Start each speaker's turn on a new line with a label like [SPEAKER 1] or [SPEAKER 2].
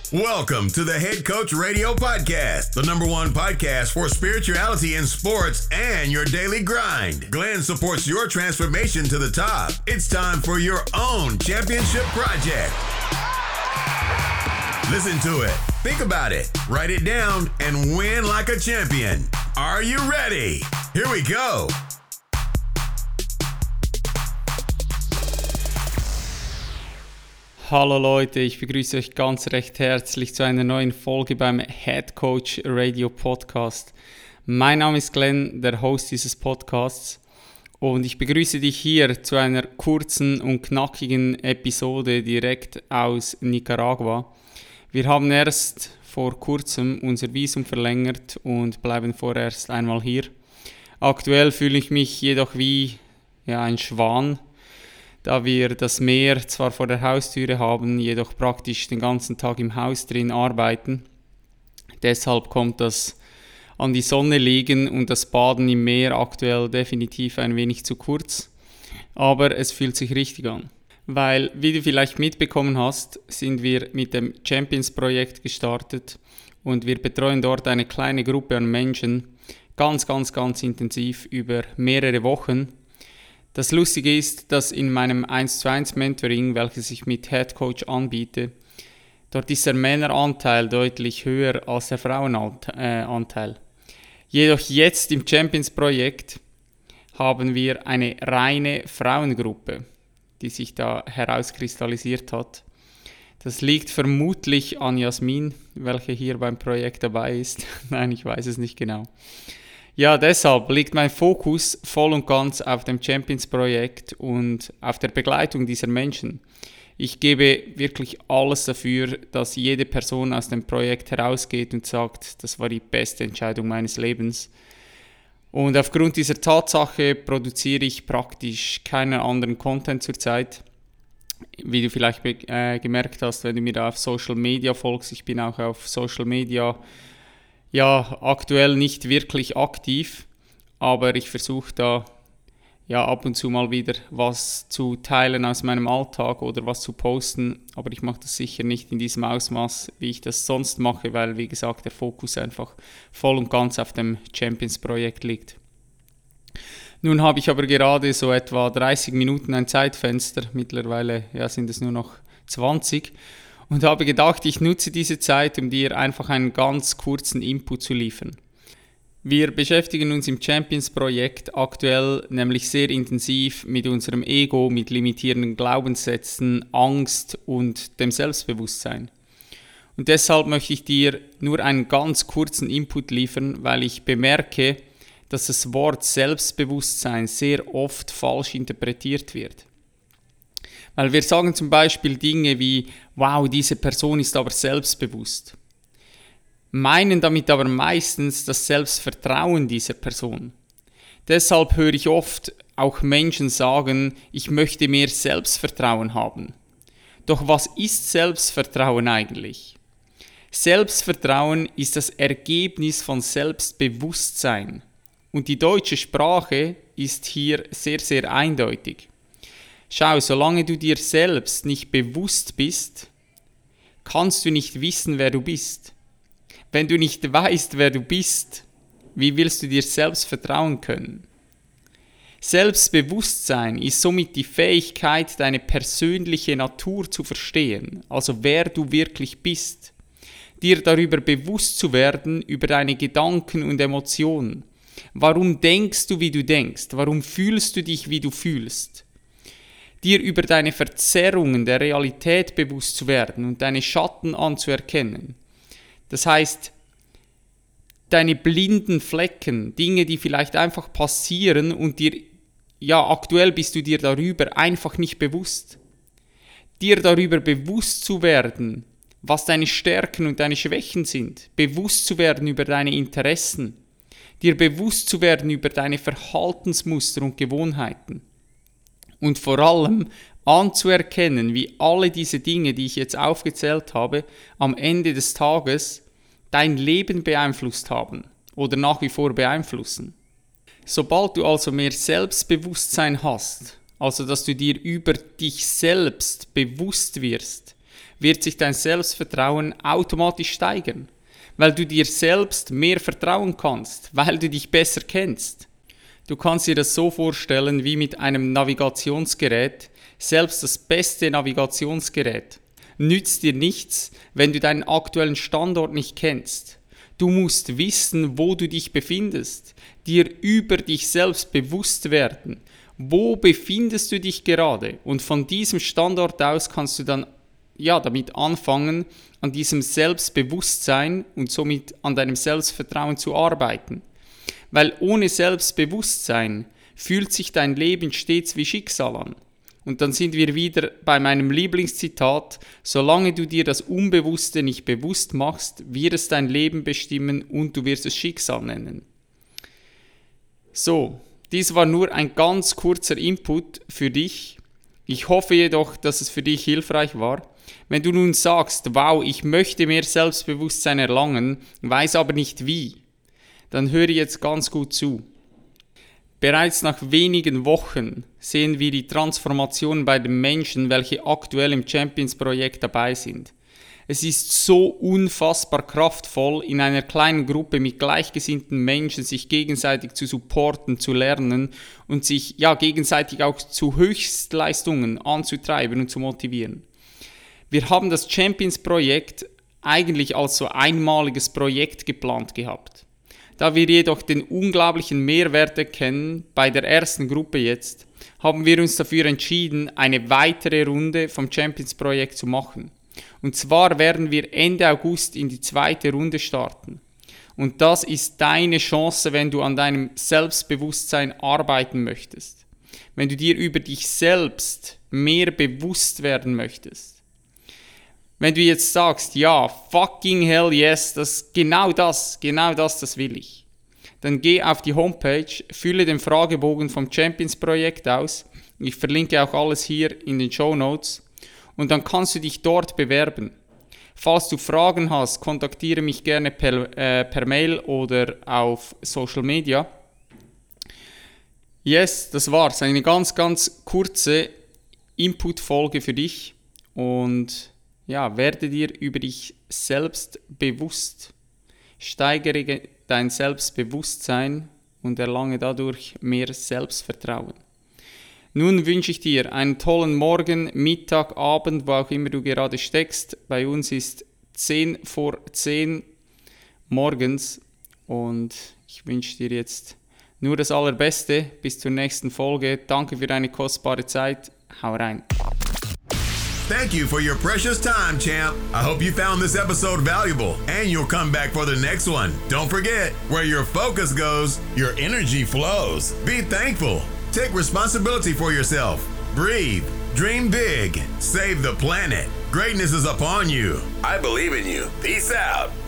[SPEAKER 1] Welcome to the Head Coach Radio Podcast, the #1 podcast for spirituality in sports and your daily grind. Glenn supports your transformation to the top. It's time for your own championship project. Listen to it, think about it, write it down, and win like a champion. Are you ready? Here we go.
[SPEAKER 2] Hallo Leute, ich begrüße euch ganz recht herzlich zu einer neuen Folge beim Head Coach Radio Podcast. Mein Name ist Glenn, der Host dieses Podcasts, und ich begrüße dich hier zu einer kurzen und knackigen Episode direkt aus Nicaragua. Wir haben erst vor kurzem unser Visum verlängert und bleiben vorerst einmal hier. Aktuell fühle ich mich jedoch wie ein Schwan, da wir das Meer zwar vor der Haustüre haben, jedoch praktisch den ganzen Tag im Haus drin arbeiten. Deshalb kommt das an die Sonne liegen und das Baden im Meer aktuell definitiv ein wenig zu kurz. Aber es fühlt sich richtig an. Weil, wie du vielleicht mitbekommen hast, sind wir mit dem Champions-Projekt gestartet und wir betreuen dort eine kleine Gruppe an Menschen ganz intensiv über mehrere Wochen. Das Lustige ist, dass in meinem 1:1 Mentoring, welches ich mit Head Coach anbiete, dort ist der Männeranteil deutlich höher als der Frauenanteil. Jedoch jetzt im Champions-Projekt haben wir eine reine Frauengruppe, die sich da herauskristallisiert hat. Das liegt vermutlich an Jasmin, welche hier beim Projekt dabei ist. Nein, ich weiß es nicht genau. Ja, deshalb liegt mein Fokus voll und ganz auf dem Champions-Projekt und auf der Begleitung dieser Menschen. Ich gebe wirklich alles dafür, dass jede Person aus dem Projekt herausgeht und sagt, das war die beste Entscheidung meines Lebens. Und aufgrund dieser Tatsache produziere ich praktisch keinen anderen Content zurzeit. Wie du vielleicht gemerkt hast, wenn du mir da auf Social Media folgst, ich bin auch auf Social Media aktuell nicht wirklich aktiv, aber ich versuche da ab und zu mal wieder was zu teilen aus meinem Alltag oder was zu posten, aber ich mache das sicher nicht in diesem Ausmaß, wie ich das sonst mache, weil, wie gesagt, der Fokus einfach voll und ganz auf dem Champions-Projekt liegt. Nun habe ich aber gerade so etwa 30 Minuten ein Zeitfenster, mittlerweile sind es nur noch 20, und habe gedacht, ich nutze diese Zeit, um dir einfach einen ganz kurzen Input zu liefern. Wir beschäftigen uns im Champions-Projekt aktuell nämlich sehr intensiv mit unserem Ego, mit limitierenden Glaubenssätzen, Angst und dem Selbstbewusstsein. Und deshalb möchte ich dir nur einen ganz kurzen Input liefern, weil ich bemerke, dass das Wort Selbstbewusstsein sehr oft falsch interpretiert wird. Weil wir sagen zum Beispiel Dinge wie, wow, diese Person ist aber selbstbewusst. Meinen damit aber meistens das Selbstvertrauen dieser Person. Deshalb höre ich oft auch Menschen sagen, ich möchte mehr Selbstvertrauen haben. Doch was ist Selbstvertrauen eigentlich? Selbstvertrauen ist das Ergebnis von Selbstbewusstsein. Und die deutsche Sprache ist hier sehr eindeutig. Schau, solange du dir selbst nicht bewusst bist, kannst du nicht wissen, wer du bist. Wenn du nicht weißt, wer du bist, wie willst du dir selbst vertrauen können? Selbstbewusstsein ist somit die Fähigkeit, deine persönliche Natur zu verstehen, also wer du wirklich bist. Dir darüber bewusst zu werden, über deine Gedanken und Emotionen. Warum denkst du, wie du denkst? Warum fühlst du dich, wie du fühlst? Dir über deine Verzerrungen der Realität bewusst zu werden und deine Schatten anzuerkennen. Das heißt, deine blinden Flecken, Dinge, die vielleicht einfach passieren und aktuell bist du dir darüber einfach nicht bewusst. Dir darüber bewusst zu werden, was deine Stärken und deine Schwächen sind. Bewusst zu werden über deine Interessen. Dir bewusst zu werden über deine Verhaltensmuster und Gewohnheiten. Und vor allem anzuerkennen, wie alle diese Dinge, die ich jetzt aufgezählt habe, am Ende des Tages dein Leben beeinflusst haben oder nach wie vor beeinflussen. Sobald du also mehr Selbstbewusstsein hast, also dass du dir über dich selbst bewusst wirst, wird sich dein Selbstvertrauen automatisch steigern, weil du dir selbst mehr vertrauen kannst, weil du dich besser kennst. Du kannst dir das so vorstellen wie mit einem Navigationsgerät, selbst das beste Navigationsgerät nützt dir nichts, wenn du deinen aktuellen Standort nicht kennst. Du musst wissen, wo du dich befindest, dir über dich selbst bewusst werden. Wo befindest du dich gerade? Und von diesem Standort aus kannst du dann damit anfangen, an diesem Selbstbewusstsein und somit an deinem Selbstvertrauen zu arbeiten. Weil ohne Selbstbewusstsein fühlt sich dein Leben stets wie Schicksal an. Und dann sind wir wieder bei meinem Lieblingszitat: Solange du dir das Unbewusste nicht bewusst machst, wird es dein Leben bestimmen und du wirst es Schicksal nennen. So, dies war nur ein ganz kurzer Input für dich. Ich hoffe jedoch, dass es für dich hilfreich war. Wenn du nun sagst, wow, ich möchte mehr Selbstbewusstsein erlangen, weiß aber nicht wie, dann höre jetzt ganz gut zu. Bereits nach wenigen Wochen sehen wir die Transformation bei den Menschen, welche aktuell im Champions-Projekt dabei sind. Es ist so unfassbar kraftvoll, in einer kleinen Gruppe mit gleichgesinnten Menschen sich gegenseitig zu supporten, zu lernen und sich gegenseitig auch zu Höchstleistungen anzutreiben und zu motivieren. Wir haben das Champions-Projekt eigentlich als so einmaliges Projekt geplant gehabt. Da wir jedoch den unglaublichen Mehrwert erkennen, bei der ersten Gruppe jetzt, haben wir uns dafür entschieden, eine weitere Runde vom Champions-Projekt zu machen. Und zwar werden wir Ende August in die zweite Runde starten. Und das ist deine Chance, wenn du an deinem Selbstbewusstsein arbeiten möchtest. Wenn du dir über dich selbst mehr bewusst werden möchtest. Wenn du jetzt sagst, ja, fucking hell yes, genau das will ich. Dann geh auf die Homepage, fülle den Fragebogen vom Champions-Projekt aus. Ich verlinke auch alles hier in den Shownotes. Und dann kannst du dich dort bewerben. Falls du Fragen hast, kontaktiere mich gerne per Mail oder auf Social Media. Yes, das war's. Eine ganz, ganz kurze Input-Folge für dich. Und werde dir über dich selbst bewusst. Steigere dein Selbstbewusstsein und erlange dadurch mehr Selbstvertrauen. Nun wünsche ich dir einen tollen Morgen, Mittag, Abend, wo auch immer du gerade steckst. Bei uns ist 10 vor 10 morgens und ich wünsche dir jetzt nur das Allerbeste. Bis zur nächsten Folge. Danke für deine kostbare Zeit. Hau rein.
[SPEAKER 1] Thank you for your precious time, champ. I hope you found this episode valuable and you'll come back for the next one. Don't forget, where your focus goes, your energy flows. Be thankful. Take responsibility for yourself. Breathe. Dream big. Save the planet. Greatness is upon you. I believe in you. Peace out.